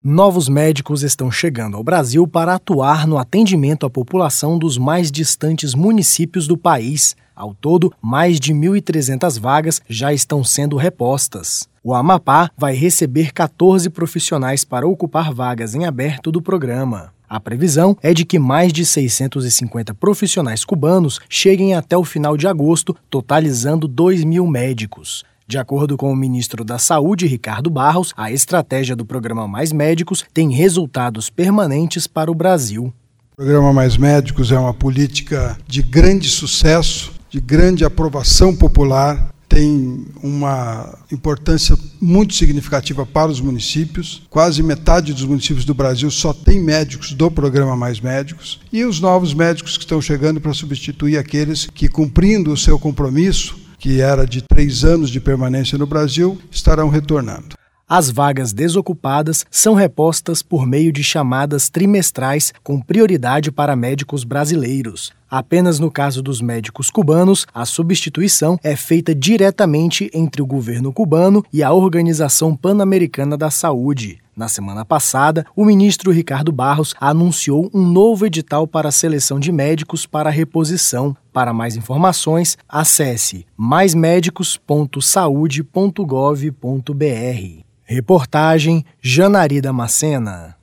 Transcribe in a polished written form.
Novos médicos estão chegando ao Brasil para atuar no atendimento à população dos mais distantes municípios do país. Ao todo, mais de 1.300 vagas já estão sendo repostas. O Amapá vai receber 14 profissionais para ocupar vagas em aberto do programa. A previsão é de que mais de 650 profissionais cubanos cheguem até o final de agosto, totalizando 2.000 médicos. De acordo com o ministro da Saúde, Ricardo Barros, a estratégia do Programa Mais Médicos tem resultados permanentes para o Brasil. O Programa Mais Médicos é uma política de grande sucesso, de grande aprovação popular, tem uma importância muito significativa para os municípios. Quase metade dos municípios do Brasil só tem médicos do Programa Mais Médicos. E os novos médicos que estão chegando para substituir aqueles que, cumprindo o seu compromisso, que era de 3 anos de permanência no Brasil, estarão retornando. As vagas desocupadas são repostas por meio de chamadas trimestrais com prioridade para médicos brasileiros. Apenas no caso dos médicos cubanos, a substituição é feita diretamente entre o governo cubano e a Organização Pan-Americana da Saúde. Na semana passada, o ministro Ricardo Barros anunciou um novo edital para a seleção de médicos para reposição. Para mais informações, acesse maismedicos.saude.gov.br. Reportagem Janari Damascena.